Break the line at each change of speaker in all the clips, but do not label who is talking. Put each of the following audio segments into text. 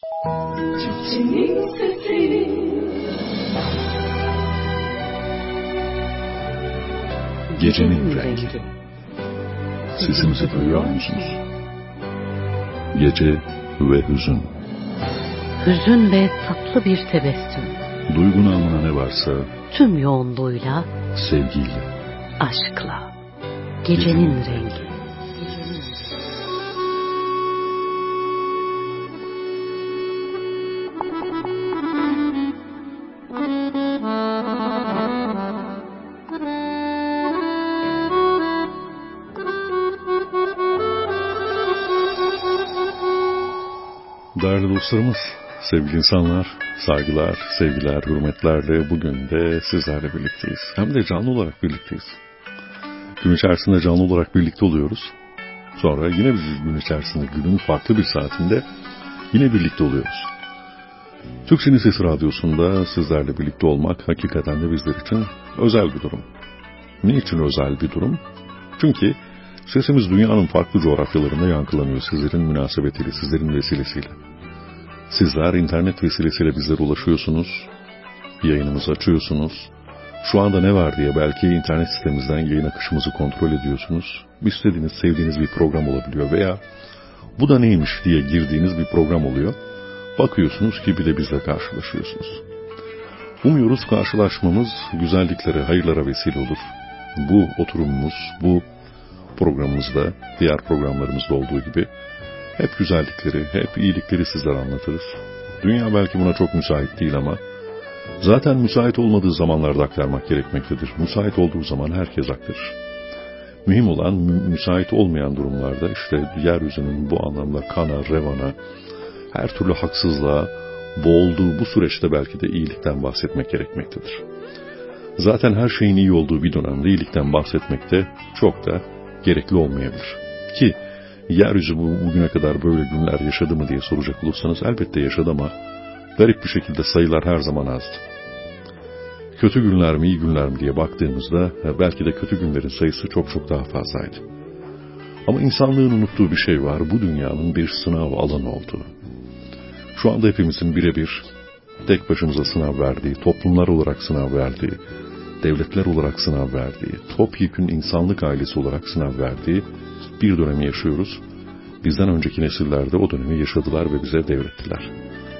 Çiçeğin sesi.
Gecenin rengi. Sesimizi duyuyor musunuz? Gece ve hüzün.
Hüzün ve tatlı bir tebessüm.
Duygu namına ne varsa
tüm yoğunluğuyla,
sevgiyle,
aşkla. Gecenin rengi.
Değerli dostlarımız, sevgili insanlar, saygılar, sevgiler, hürmetlerle bugün de sizlerle birlikteyiz. Hem de canlı olarak birlikteyiz. Gün içerisinde canlı olarak birlikte oluyoruz. Sonra yine bir gün içerisinde, günün farklı bir saatinde yine birlikte oluyoruz. Türkçenin Sesi Radyosu'nda sizlerle birlikte olmak hakikaten de bizler için özel bir durum. Ne için özel bir durum? Çünkü sesimiz dünyanın farklı coğrafyalarında yankılanıyor sizlerin münasebetiyle, sizlerin vesilesiyle. Sizler internet vesilesiyle bizlere ulaşıyorsunuz, yayınımızı açıyorsunuz. Şu anda ne var diye belki internet sitemizden yayın akışımızı kontrol ediyorsunuz. İstediğiniz, sevdiğiniz bir program olabiliyor veya bu da neymiş diye girdiğiniz bir program oluyor. Bakıyorsunuz ki bir de bizle karşılaşıyorsunuz. Umuyoruz karşılaşmamız güzelliklere, hayırlara vesile olur. Bu oturumumuz, bu programımızda, diğer programlarımızda olduğu gibi hep güzellikleri, hep iyilikleri sizlere anlatırız. Dünya belki buna çok müsait değil ama zaten müsait olmadığı zamanlarda aktarmak gerekmektedir. Müsait olduğu zaman herkes aktarır. Mühim olan müsait olmayan durumlarda işte yeryüzünün bu anlamda kana, revana, her türlü haksızlığa boğulduğu bu süreçte belki de iyilikten bahsetmek gerekmektedir. Zaten her şeyin iyi olduğu bir dönemde iyilikten bahsetmek de çok da gerekli olmayabilir. Ki yeryüzü bugüne kadar böyle günler yaşadı mı diye soracak olursanız elbette yaşadı ama garip bir şekilde sayılar her zaman azdı. Kötü günler mi iyi günler mi diye baktığımızda belki de kötü günlerin sayısı çok çok daha fazlaydı. Ama insanlığın unuttuğu bir şey var, bu dünyanın bir sınav alanı olduğu. Şu anda hepimizin birebir tek başımıza sınav verdiği, toplumlar olarak sınav verdiği, devletler olarak sınav verdiği, topyekün insanlık ailesi olarak sınav verdiği bir dönemi yaşıyoruz. Bizden önceki nesiller de o dönemi yaşadılar ve bize devrettiler.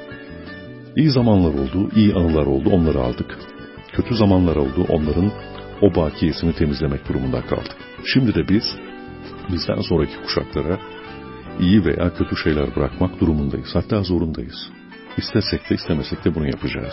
İyi zamanlar oldu, iyi anılar oldu, onları aldık. Kötü zamanlar oldu, onların o bakiyesini temizlemek durumunda kaldık. Şimdi de bizden sonraki kuşaklara iyi veya kötü şeyler bırakmak durumundayız. Hatta zorundayız. İstesek de istemesek de bunu yapacağız.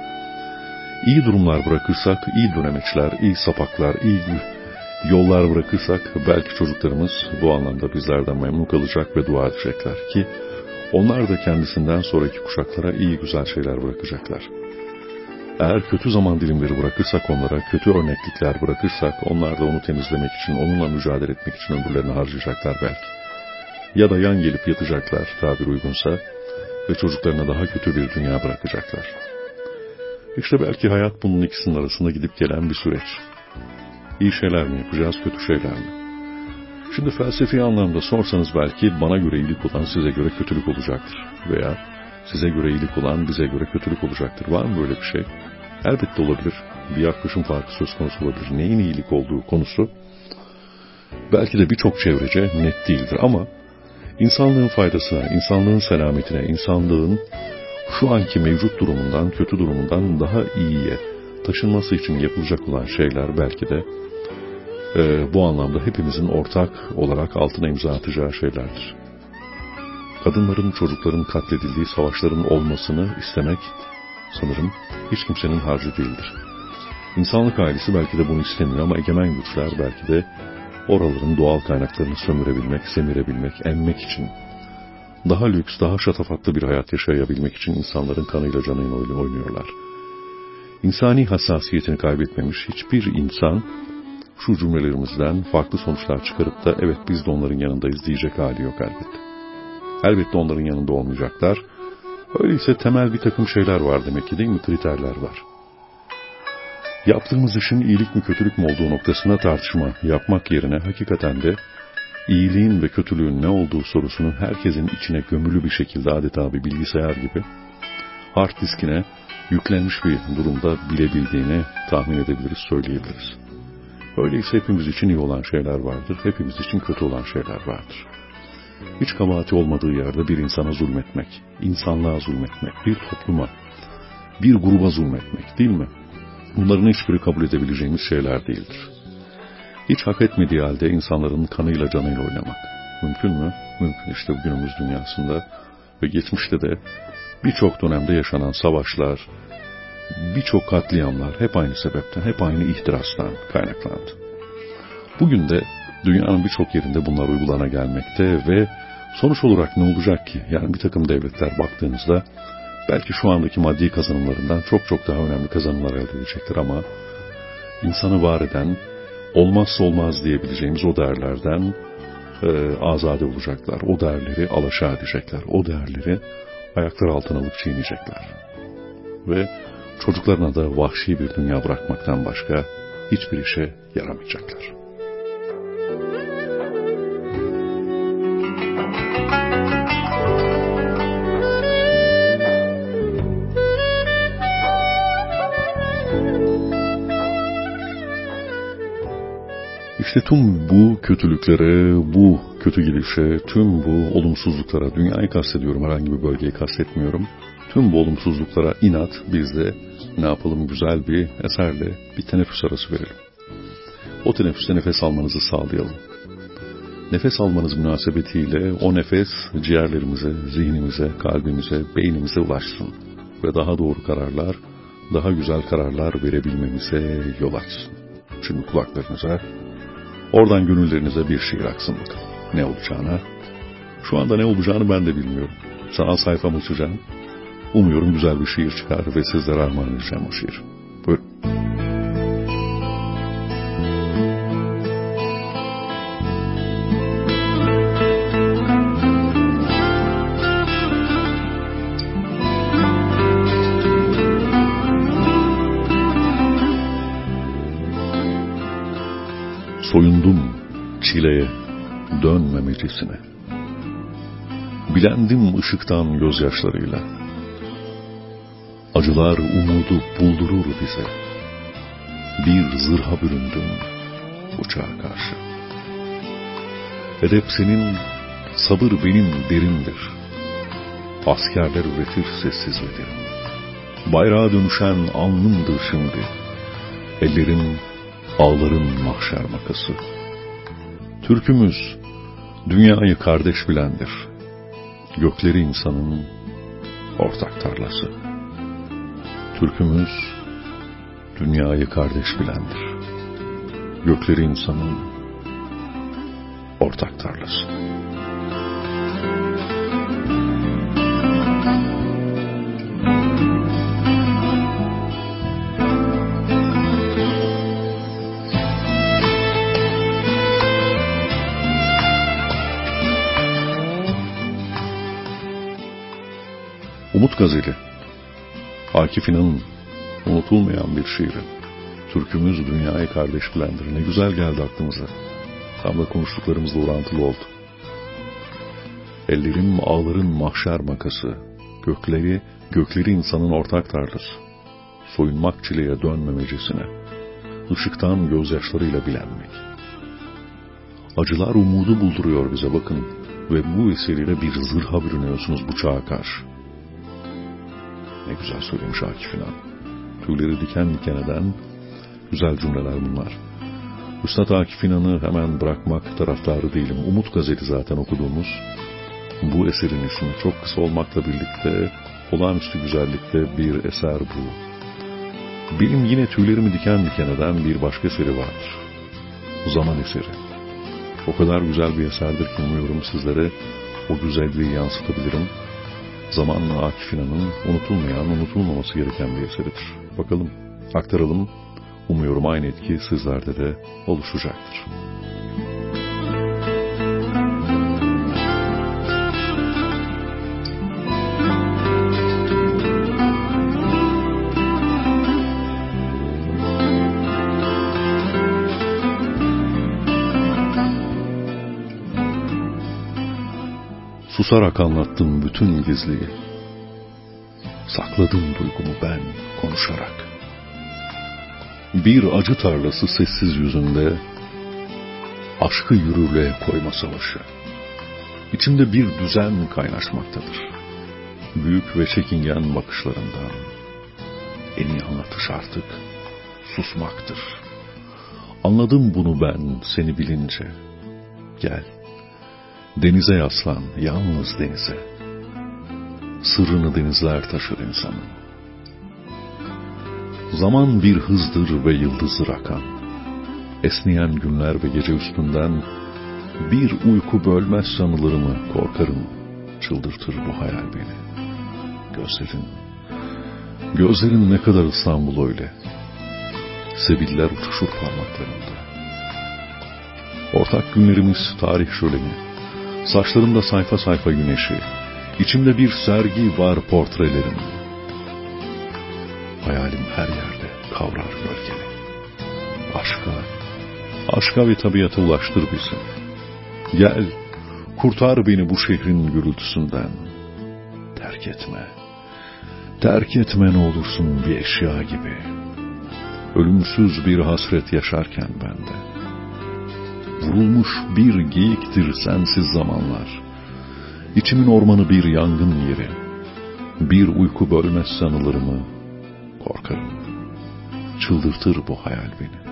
İyi durumlar bırakırsak, iyi dönemeçler, iyi sapaklar, iyi yollar bırakırsak belki çocuklarımız bu anlamda bizlerden memnun kalacak ve dua edecekler ki onlar da kendisinden sonraki kuşaklara iyi güzel şeyler bırakacaklar. Eğer kötü zaman dilimleri bırakırsak onlara, kötü örneklikler bırakırsak onlar da onu temizlemek için, onunla mücadele etmek için ömürlerini harcayacaklar belki. Ya da yan gelip yatacaklar tabir uygunsa ve çocuklarına daha kötü bir dünya bırakacaklar. İşte belki hayat bunun ikisinin arasında gidip gelen bir süreç. İyi şeyler mi yapacağız, kötü şeyler mi? Şimdi felsefi anlamda sorsanız belki bana göre iyilik olan size göre kötülük olacaktır. Veya size göre iyilik olan bize göre kötülük olacaktır. Var mı böyle bir şey? Elbette olabilir. Bir yaklaşım farkı söz konusu olabilir. Neyin iyilik olduğu konusu belki de birçok çevrece net değildir ama insanlığın faydasına, insanlığın selametine, insanlığın şu anki mevcut durumundan, kötü durumundan daha iyiye taşınması için yapılacak olan şeyler belki de bu anlamda hepimizin ortak olarak altına imza atacağı şeylerdir. Kadınların, çocukların katledildiği savaşların olmasını istemek sanırım hiç kimsenin harcı değildir. İnsanlık ailesi belki de bunu istemiyor ama egemen güçler belki de oraların doğal kaynaklarını sömürebilmek, semirebilmek, emmek için, daha lüks, daha şatafatlı bir hayat yaşayabilmek için insanların kanıyla canıyla oynuyorlar. İnsani hassasiyetini kaybetmemiş hiçbir insan şu cümlelerimizden farklı sonuçlar çıkarıp da evet biz de onların yanındayız diyecek hali yok elbette. Elbette onların yanında olmayacaklar. Öyleyse temel bir takım şeyler var demek ki, değil mi? Kriterler var. Yaptığımız işin iyilik mi kötülük mü olduğu noktasında tartışma yapmak yerine hakikaten de iyiliğin ve kötülüğün ne olduğu sorusunu herkesin içine gömülü bir şekilde adeta bir bilgisayar gibi hard diskine yüklenmiş bir durumda bilebildiğini tahmin edebiliriz, söyleyebiliriz. Öyleyse hepimiz için iyi olan şeyler vardır, hepimiz için kötü olan şeyler vardır. Hiç kabahati olmadığı yerde bir insana zulmetmek, insanlığa zulmetmek, bir topluma, bir gruba zulmetmek değil mi? Bunların hiçbiri kabul edebileceğimiz şeyler değildir. Hiç hak etmediği halde insanların kanıyla canıyla oynamak. Mümkün mü? Mümkün işte günümüz dünyasında ve geçmişte de birçok dönemde yaşanan savaşlar, birçok katliamlar hep aynı sebepten, hep aynı ihtirastan kaynaklandı. Bugün de dünyanın birçok yerinde bunlar uygulana gelmekte ve sonuç olarak ne olacak ki? Yani bir takım devletler baktığınızda belki şu andaki maddi kazanımlarından çok çok daha önemli kazanımlar elde edecektir ama insanı var eden, olmazsa olmaz diyebileceğimiz o değerlerden azade olacaklar. O değerleri alaşağı edecekler. O değerleri ayaklar altına alıp çiğneyecekler. Ve çocuklarına da vahşi bir dünya bırakmaktan başka hiçbir işe yaramayacaklar. İşte tüm bu kötülüklere, bu kötü gidişe, tüm bu olumsuzluklara, dünyayı kastediyorum, herhangi bir bölgeyi kastetmiyorum. Tüm bu olumsuzluklara inat, biz de ne yapalım, güzel bir eserle bir teneffüs arası verelim. O teneffüste nefes almanızı sağlayalım. Nefes almanız münasebetiyle o nefes ciğerlerimize, zihnimize, kalbimize, beynimize ulaşsın. Ve daha doğru kararlar, daha güzel kararlar verebilmemize yol açsın. Şimdi kulaklarınıza, oradan gönüllerinize bir şiir aksın bakalım. Ne olacağına, şu anda ne olacağını ben de bilmiyorum. Sanal sayfamı açacağım. Umuyorum güzel bir şiir çıkar ve sizlere armağan edeceğim o şiir. Buyurun. Soyundum çileye dönmemecesine. Bilendim ışıktan gözyaşlarıyla. Acılar umudu buldurur bize. Bir zırha büründüm uçağa karşı. Edep senin, sabır benim derindir. Askerler üretir sessiz ve derin. Bayrağa dönüşen alnımdır şimdi. Ellerim ağların mahşer makası. Türkümüz dünyayı kardeş bilendir. Gökleri insanın ortak tarlası. Türkümüz dünyayı kardeş bilendir. Gökleri insanın ortak tarlası. Umut Gazeli, Akif İnan'ın unutulmayan bir şiiri. Türkümüz dünyayı kardeş bilendir. Ne güzel geldi aklımıza. Tam da konuştuklarımızla orantılı oldu. Ellerim ağların mahşer makası. Gökleri insanın ortak tarlası. Soyunmak çileye dönmemecesine. Işıktan gözyaşlarıyla bilenmek. Acılar umudu bulduruyor bize bakın. Ve bu vesileyle bir zırha bürünüyorsunuz bu çağa karşı. Ne güzel söylemiş Akif İnan. Tüyleri diken diken eden güzel cümleler bunlar. Üstad Akif İnan'ı hemen bırakmak taraftarı değilim. Umut Gazeli zaten okuduğumuz. Bu eserin ismi çok kısa olmakla birlikte olağanüstü güzellikte bir eser bu. Benim yine tüylerimi diken diken eden bir başka eseri vardır. Zaman eseri. O kadar güzel bir eserdir ki umuyorum sizlere o güzelliği yansıtabilirim. Zamanla Akif İnan'ın unutulmayan, unutulmaması gereken bir eseridir. Bakalım, aktaralım. Umuyorum aynı etki sizlerde de oluşacaktır. Susarak anlattım bütün gizliyi. Sakladım duygumu ben konuşarak. Bir acı tarlası sessiz yüzünde, aşkı yürürlüğe koyma savaşı. İçimde bir düzen kaynaşmaktadır. Büyük ve çekingen bakışlarından. En iyi anlatış artık susmaktır. Anladım bunu ben seni bilince. Gel, denize yaslan, yalnız denize. Sırrını denizler taşır insanın. Zaman bir hızdır ve yıldızdır akan. Esneyen günler ve gece üstünden bir uyku bölmez sanılarımı, korkarım. Çıldırtır bu hayal beni. Gözlerin ne kadar İstanbul öyle. Seviller uçuşur parmaklarında. Ortak günlerimiz tarih şöleni. Saçlarımda sayfa sayfa güneşi. İçimde bir sergi var portrelerim. Hayalim her yerde kavrar gölgeni. Aşka ve tabiata ulaştır bizi. Gel, kurtar beni bu şehrin gürültüsünden. Terk etme ne olursun bir eşya gibi. Ölümsüz bir hasret yaşarken bende. Vurulmuş bir geyiktir sensiz zamanlar. İçimin ormanı bir yangın yeri. Bir uyku bölmez sanılarımı, korkarım. Çıldırtır bu hayal beni.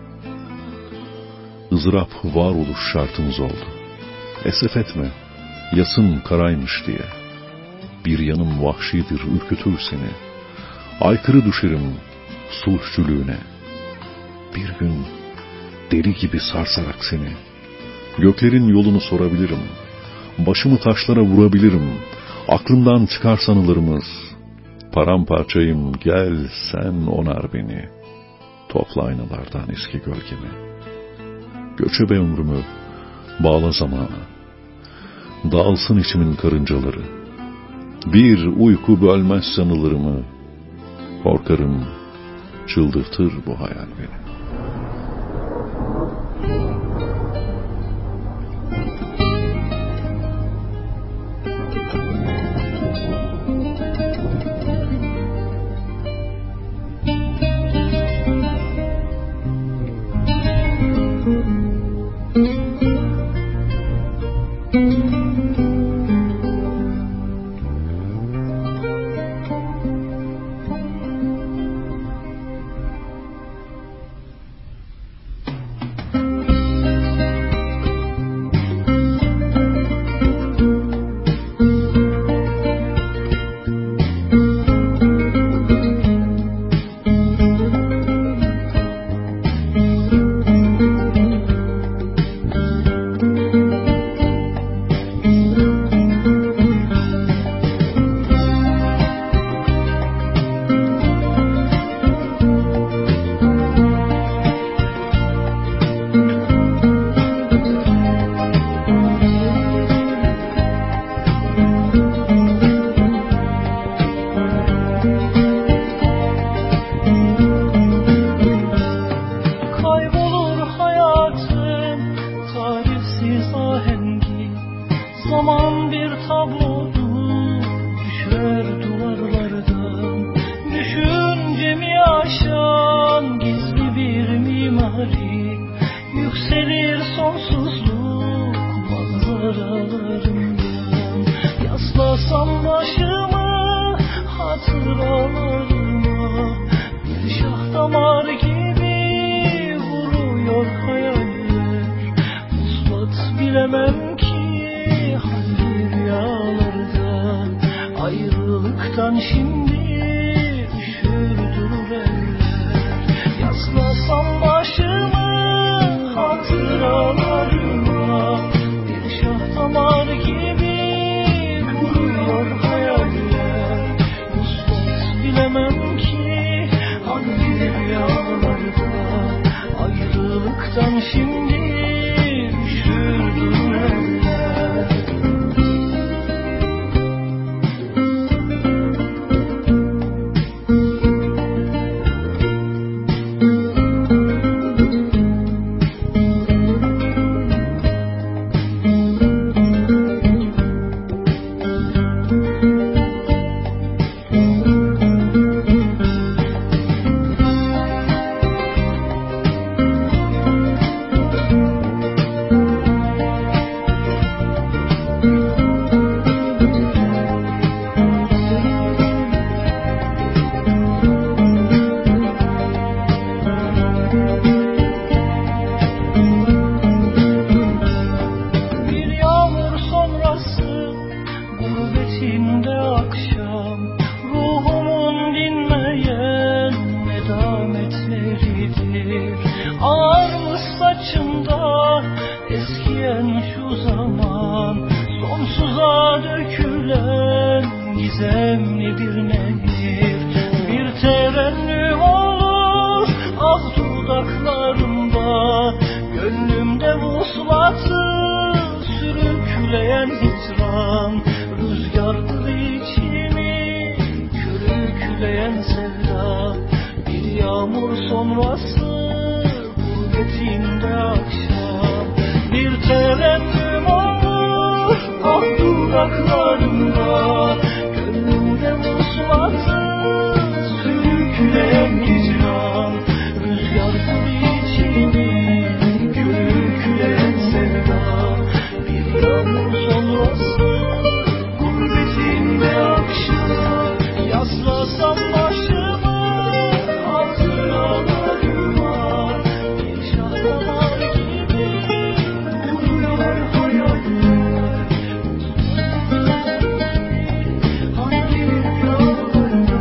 Izdırap varoluş şartımız oldu. Esef etme, yasın karaymış diye. Bir yanım vahşidir, ürkütür seni. Aykırı düşerim sulhçülüğüne. Bir gün deli gibi sarsarak seni. Göklerin yolunu sorabilirim. Başımı taşlara vurabilirim. Aklımdan çıkar sanılarımız. Paramparçayım, gel sen onar beni. Topla aynalardan eski gölgemi. Göçebe ömrümü bağla zamana. Dağılsın içimin karıncaları. Bir uyku bölmez sanılarımı. Korkarım çıldırtır bu hayal beni.
gizemli bir nehir. Bir terennüm olur ah dudaklarımda, gönlümde vuslatı sürükleyen hicran. Rüzgardır içimi körükleyen sevda, bir yağmur sonrası gurbetinde akşam. Bir terennüm olur ah dudaklarımda, gönlümde vuslatı sürükleyen hicran. Rüzgardır içimi körükleyen sevda, bir yağmur sonrası gurbetinde akşam. Yaslasam başımı hatıralarıma, bir şahlamar gibi uyuyor hayaller. Hangi rüyalarla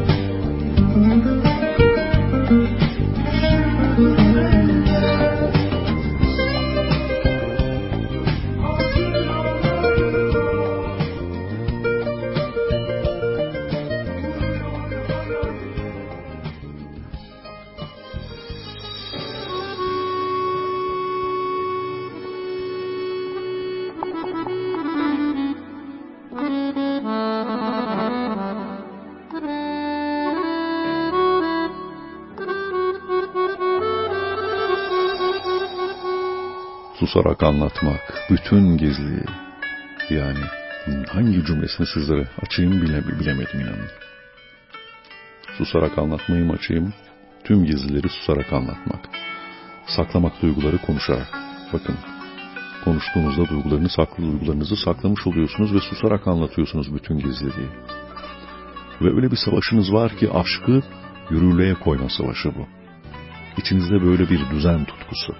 Susarak anlatmak, bütün gizliliği, yani hangi cümlesini sizlere açayım bilemedim inanın. Susarak anlatmayı mı açayım, tüm gizlileri susarak anlatmak. Saklamak duyguları konuşarak. Bakın, konuştuğunuzda duygularınızı saklamış oluyorsunuz ve susarak anlatıyorsunuz bütün gizliliği. Ve öyle bir savaşınız var ki aşkı yürürlüğe koyma savaşı bu. İçinizde böyle bir düzen tutkusu.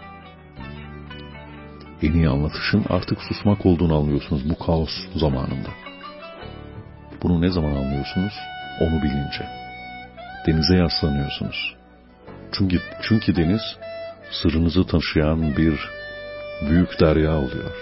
En iyi anlatışın artık susmak olduğunu anlıyorsunuz bu kaos zamanında. Bunu ne zaman anlıyorsunuz? Onu bilince. Denize yaslanıyorsunuz. Çünkü deniz sırrınızı taşıyan bir büyük derya oluyor.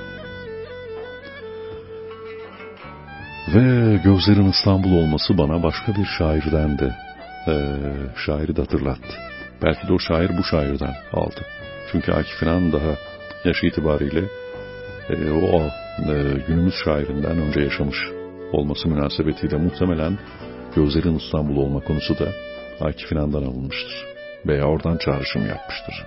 Ve gözlerin İstanbul olması bana başka bir şairden de şairi de hatırlattı. Belki de o şair bu şairden aldı. Çünkü Akif İnan daha yaş itibariyle günümüz şairinden önce yaşamış olması münasebetiyle muhtemelen gözlerin İstanbul olma konusu da Akif İnan'dan alınmıştır. Veya oradan çağrışım yapmıştır.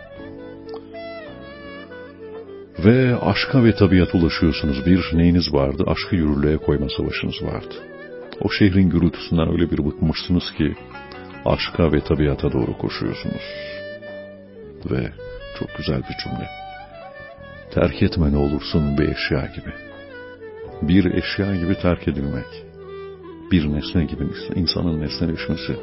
Ve aşka ve tabiata ulaşıyorsunuz. Bir neyiniz vardı? Aşkı yürürlüğe koyma savaşınız vardı. O şehrin gürültüsünden öyle bir bıkmışsınız ki aşka ve tabiata doğru koşuyorsunuz. Ve çok güzel bir cümle. Terk etme ne olursun bir eşya gibi. Bir eşya gibi terk edilmek. Bir nesne gibi insanın nesneleşmesi.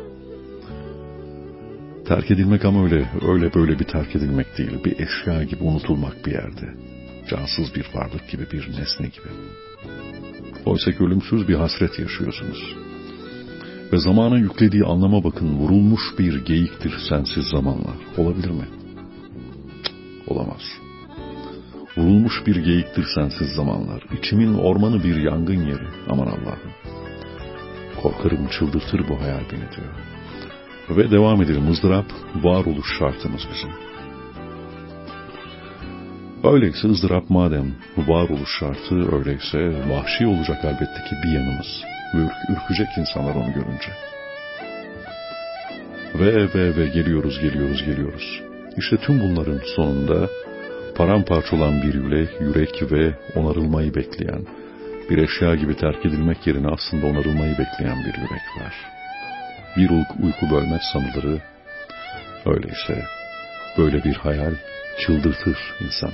Terk edilmek ama öyle böyle bir terk edilmek değil. Bir eşya gibi unutulmak bir yerde. Cansız bir varlık gibi, bir nesne gibi. Oysa ki ölümsüz bir hasret yaşıyorsunuz. Ve zamanın yüklediği anlama bakın. Vurulmuş bir geyiktir sensiz zamanlar. Olabilir mi? Olamaz. Vurulmuş bir geyiktir sensiz zamanlar. İçimin ormanı bir yangın yeri. Aman Allah'ım. Korkarım çıldırtır bu hayal beni diyor. Ve devam edelim. ızdırap varoluş şartımız bizim. Öyleyse ızdırap madem varoluş şartı, öyleyse vahşi olacak elbette ki bir yanımız. Ürkecek insanlar onu görünce. Ve geliyoruz. İşte tüm bunların sonunda paramparça olan bir yürek ve onarılmayı bekleyen, bir eşya gibi terk edilmek yerine aslında onarılmayı bekleyen bir yürek var. Bir uyku bölmez sanıları. Öyleyse böyle bir hayal çıldırtır insan.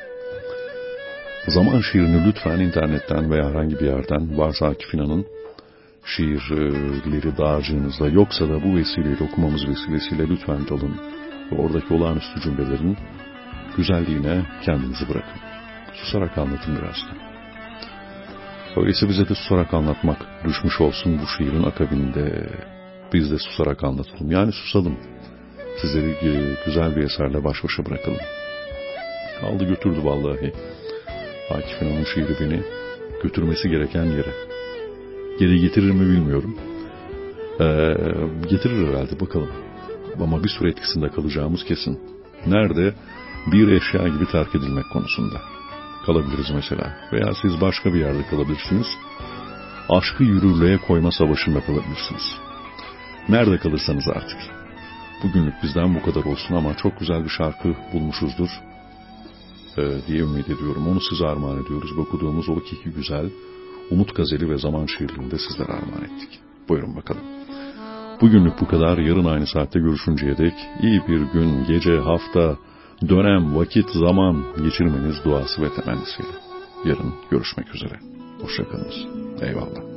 Zaman şiirini lütfen internetten veya herhangi bir yerden, varsa Akif İnan'ın şiirleri dağarcığınızda yoksa da bu vesileyle, okumamız vesilesiyle lütfen alın ve oradaki olağanüstü cümlelerin güzelliğine kendinizi bırakın. Susarak anlatın biraz da. Öyleyse bize de susarak anlatmak düşmüş olsun bu şiirin akabinde. Biz de susarak anlatalım. Yani susalım. Sizleri güzel bir eserle baş başa bırakalım. Aldı götürdü vallahi. Akif İnan'ın şiiri beni götürmesi gereken yere. Geri getirir mi bilmiyorum. Getirir herhalde, bakalım. Ama bir süre etkisinde kalacağımız kesin. Nerede? Bir eşya gibi terk edilmek konusunda kalabiliriz mesela. Veya siz başka bir yerde kalabilirsiniz. Aşkı yürürlüğe koyma savaşında kalabilirsiniz. Nerede kalırsanız artık. Bugünlük bizden bu kadar olsun ama çok güzel bir şarkı bulmuşuzdur diye ümit ediyorum. Onu size armağan ediyoruz. Okuduğumuz o iki güzel Umut Gazeli ve Zaman şiirlerini de sizlere armağan ettik. Buyurun bakalım. Bugünlük bu kadar. Yarın aynı saatte görüşünceye dek iyi bir gün, gece, hafta, dönem, vakit, zaman geçirmeniz duası ve temennisiyle. Yarın görüşmek üzere. Hoşçakalınız. Eyvallah.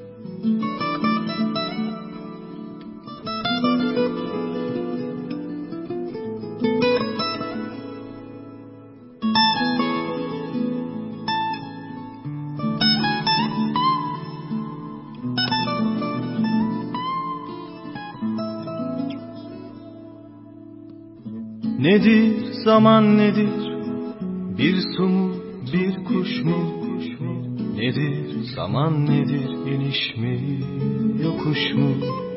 Nedir zaman nedir? Bir su mu, bir kuş mu? Nedir zaman nedir? İniş mi, yokuş mu?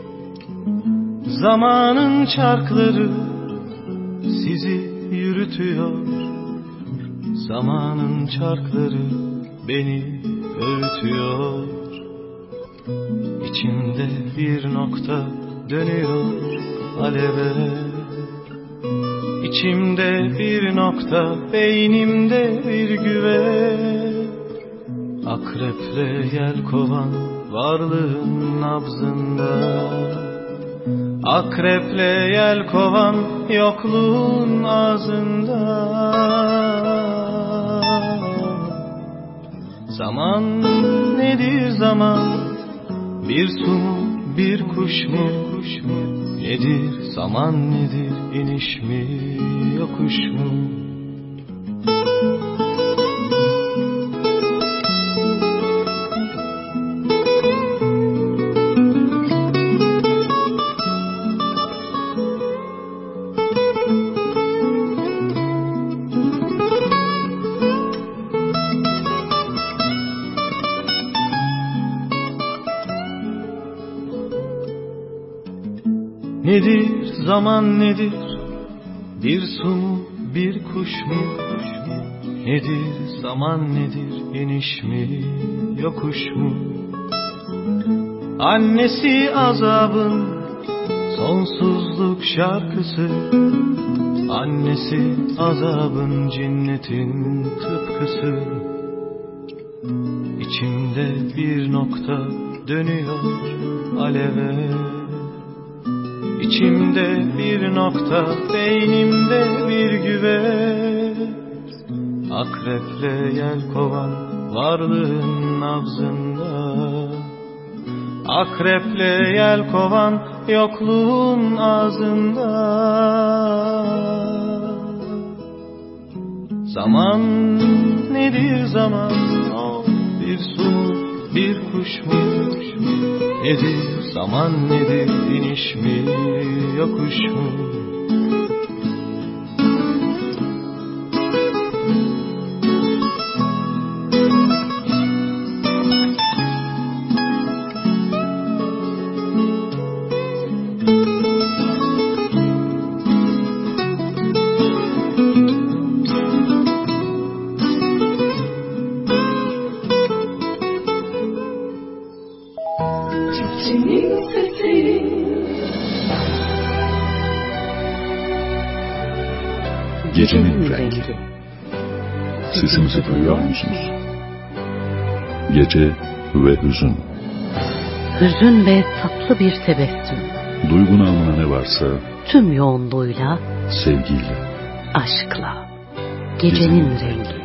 Zamanın çarkları sizi yürütüyor. Zamanın çarkları beni öğütüyor. İçimde bir nokta dönüyor aleve. İçimde bir nokta, beynimde bir güve. Akreple yelkovan varlığın nabzında. Akreple yelkovan yokluğun ağzında. Zaman nedir zaman? Bir su mu, bir kuş mu? Nedir zaman nedir? İniş mi, yokuş mu? Nedir zaman nedir? Bir su mu, bir kuş mu? Nedir zaman nedir? İniş mi, yokuş mu? Annesi azabın sonsuzluk şarkısı. Annesi azabın cinnetin tıpkısı. İçimde bir nokta dönüyor aleve. İçimde bir nokta, beynimde bir güve. Akreple yelkovan varlığın nabzında. Akreple yelkovan yokluğun ağzında. Zaman nedir zaman? Oh, bir su mu, bir kuş mu? Nedir zaman nedir? İniş mi, yokuş mu?
Çiçeğin sesi,
Gecenin rengi. Sesimizi duyuyor musunuz? Gece ve hüzün.
Hüzün ve tatlı bir tebessüm.
Duygu namına ne varsa
Tüm yoğunluğuyla,
sevgiyle.
aşkla. Gecenin rengi.